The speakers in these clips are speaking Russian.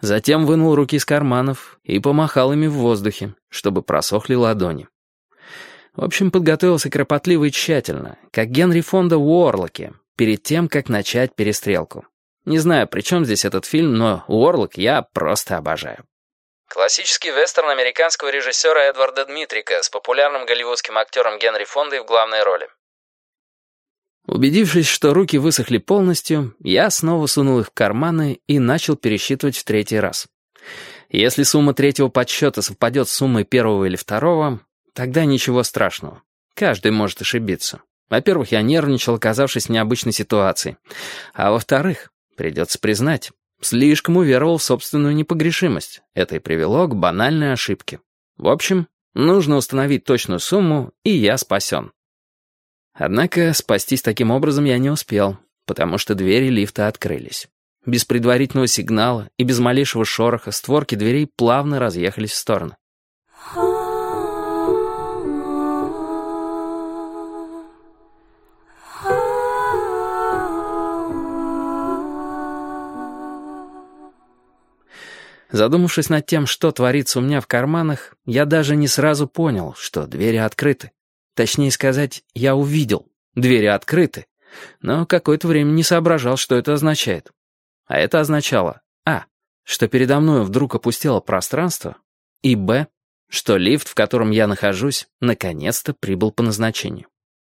Затем вынул руки из карманов и помахал ими в воздухе, чтобы просохли ладони. В общем, подготовился кропотливо и тщательно, как Генри Фонда в «Уорлоке», перед тем, как начать перестрелку. Не знаю, при чем здесь этот фильм, но «Уорлок» я просто обожаю. Классический вестерн американского режиссера Эдварда Дмитрика с популярным голливудским актером Генри Фондой в главной роли. Убедившись, что руки высохли полностью, я снова сунул их в карманы и начал пересчитывать в третий раз. Если сумма третьего подсчета совпадет с суммой первого или второго, тогда ничего страшного. Каждый может ошибиться. Во-первых, я нервничал, оказавшись в необычной ситуации. А во-вторых, придется признать, слишком уверовал в собственную непогрешимость. Это и привело к банальной ошибке. В общем, нужно установить точную сумму, и я спасен. Однако спастись таким образом я не успел, потому что двери лифта открылись. Без предварительного сигнала и без малейшего шороха створки дверей плавно разъехались в стороны. Задумавшись над тем, что творится у меня в карманах, я даже не сразу понял, что двери открыты. Точнее сказать, я увидел. Двери открыты. Но какое-то время не соображал, что это означает. А это означало а. Что передо мной вдруг опустело пространство, и б. Что лифт, в котором я нахожусь, наконец-то прибыл по назначению.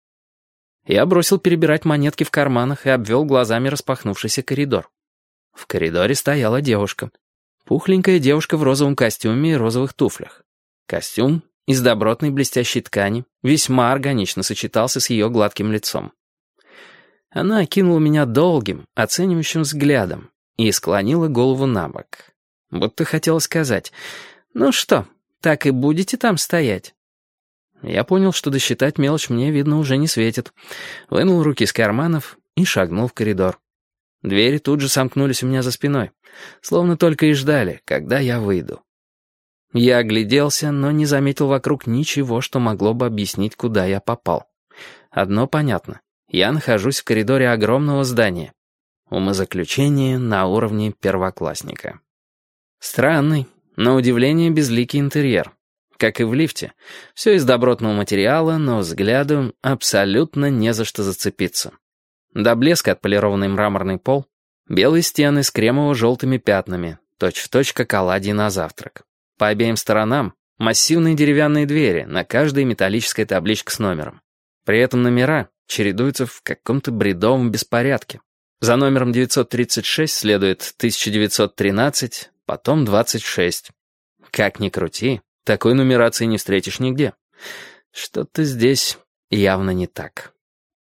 Я бросил перебирать монетки в карманах и обвел глазами распахнувшийся коридор. В коридоре стояла девушка. Пухленькая девушка в розовом костюме и розовых туфлях. Костюм из добротной блестящей ткани весьма органично сочетался с ее гладким лицом. Она окинула меня долгим, оценивающим взглядом и склонила голову на бок. Будто хотела сказать: «Ну что, так и будете там стоять?» Я понял, что досчитать мелочь мне, видно, уже не светит. Вынул руки из карманов и шагнул в коридор. Двери тут же сомкнулись у меня за спиной, словно только и ждали, когда я выйду. Я огляделся, но не заметил вокруг ничего, что могло бы объяснить, куда я попал. Одно понятно. Я нахожусь в коридоре огромного здания. Умозаключение на уровне первоклассника. Странный, на удивление безликий интерьер. Как и в лифте. Все из добротного материала, но взгляду абсолютно не за что зацепиться. До блеска отполированный мраморный пол, белые стены с кремово-желтыми пятнами, точь-в-точь как оладьи на завтрак. По обеим сторонам массивные деревянные двери, на каждой металлическая табличка с номером. При этом номера чередуются в каком-то бредовом беспорядке. За номером 936 следует 1913, потом 26. Как ни крути, такой нумерации не встретишь нигде. Что-то здесь явно не так.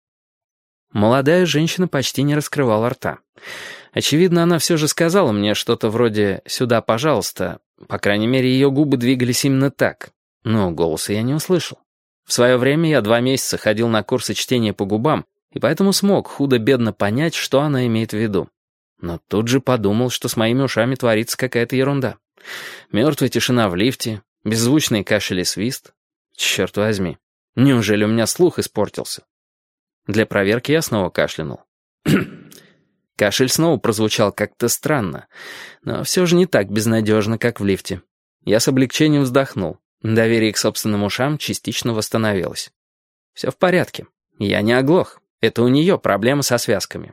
Молодая женщина почти не раскрывала рта. Очевидно, она все же сказала мне что-то вроде «сюда, пожалуйста». По крайней мере, ее губы двигались именно так. Но голоса я не услышал. В свое время я 2 месяца ходил на курсы чтения по губам, и поэтому смог худо-бедно понять, что она имеет в виду. Но тут же подумал, что с моими ушами творится какая-то ерунда. Мертвая тишина в лифте, беззвучный кашель и свист. Черт возьми, неужели у меня слух испортился? Для проверки я снова кашлянул. Кашель снова прозвучал как-то странно, но все же не так безнадежно, как в лифте. Я с облегчением вздохнул. Доверие к собственным ушам частично восстановилось. Все в порядке. Я не оглох. Это у нее проблемы со связками.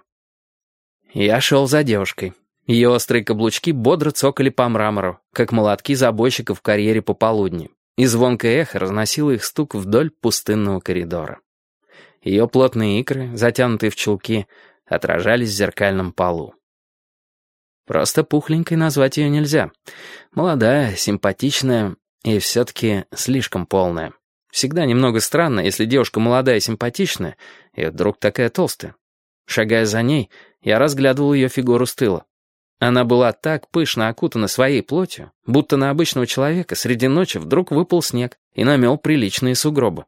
Я шел за девушкой. Ее острые каблучки бодро цокали по мрамору, как молотки забойщиков в карьере пополудни, и звонкое эхо разносило их стук вдоль пустынного коридора. Ее плотные икры, затянутые в чулки, отражались в зеркальном полу. Просто пухленькой назвать ее нельзя. Молодая, симпатичная и все-таки слишком полная. Всегда немного странно, если девушка молодая и симпатичная, и вдруг такая толстая. Шагая за ней, я разглядывал ее фигуру с тыла. Она была так пышно окутана своей плотью, будто на обычного человека среди ночи вдруг выпал снег и намел приличные сугробы.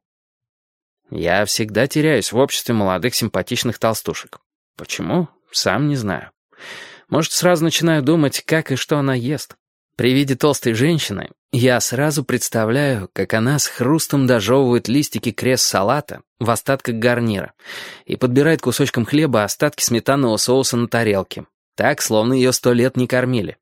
Я всегда теряюсь в обществе молодых симпатичных толстушек. Почему? Сам не знаю. Может, сразу начинаю думать, как и что она ест. При виде толстой женщины я сразу представляю, как она с хрустом дожевывает листики крест-салата в остатках гарнира и подбирает кусочком хлеба остатки сметанного соуса на тарелке, так, словно ее 100 лет не кормили.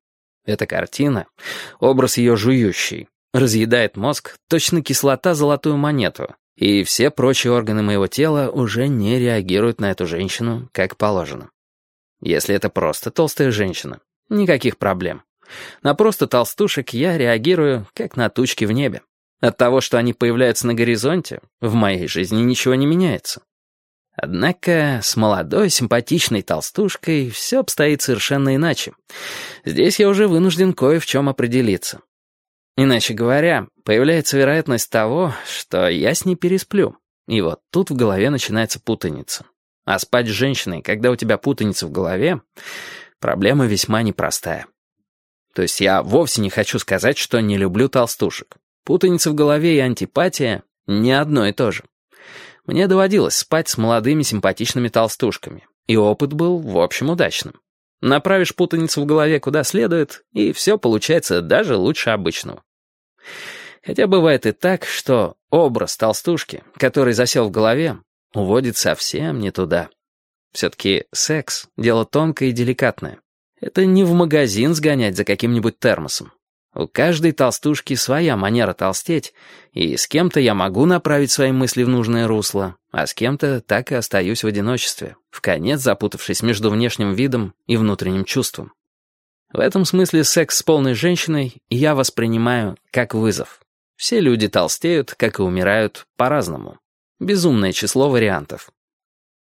Эта картина, образ ее жующей, разъедает мозг, точно кислота золотую монету, и все прочие органы моего тела уже не реагируют на эту женщину как положено. Если это просто толстая женщина, никаких проблем. На просто толстушек я реагирую, как на тучки в небе. От того, что они появляются на горизонте, в моей жизни ничего не меняется. Однако с молодой, симпатичной толстушкой все обстоит совершенно иначе. Здесь я уже вынужден кое в чем определиться. Иначе говоря, появляется вероятность того, что я с ней пересплю. И вот тут в голове начинается путаница. А спать с женщиной, когда у тебя путаница в голове, проблема весьма непростая. То есть я вовсе не хочу сказать, что не люблю толстушек. Путаница в голове и антипатия — не одно и то же. Мне доводилось спать с молодыми симпатичными толстушками, и опыт был, в общем, удачным. Направишь путаницу в голове куда следует, и все получается даже лучше обычного. Хотя бывает и так, что образ толстушки, который засел в голове, уводит совсем не туда. Все-таки секс — дело тонкое и деликатное. Это не в магазин сгонять за каким-нибудь термосом. У каждой толстушки своя манера толстеть, и с кем-то я могу направить свои мысли в нужное русло, а с кем-то так и остаюсь в одиночестве, вконец запутавшись между внешним видом и внутренним чувством. В этом смысле секс с полной женщиной я воспринимаю как вызов. Все люди толстеют, как и умирают, по-разному. Безумное число вариантов.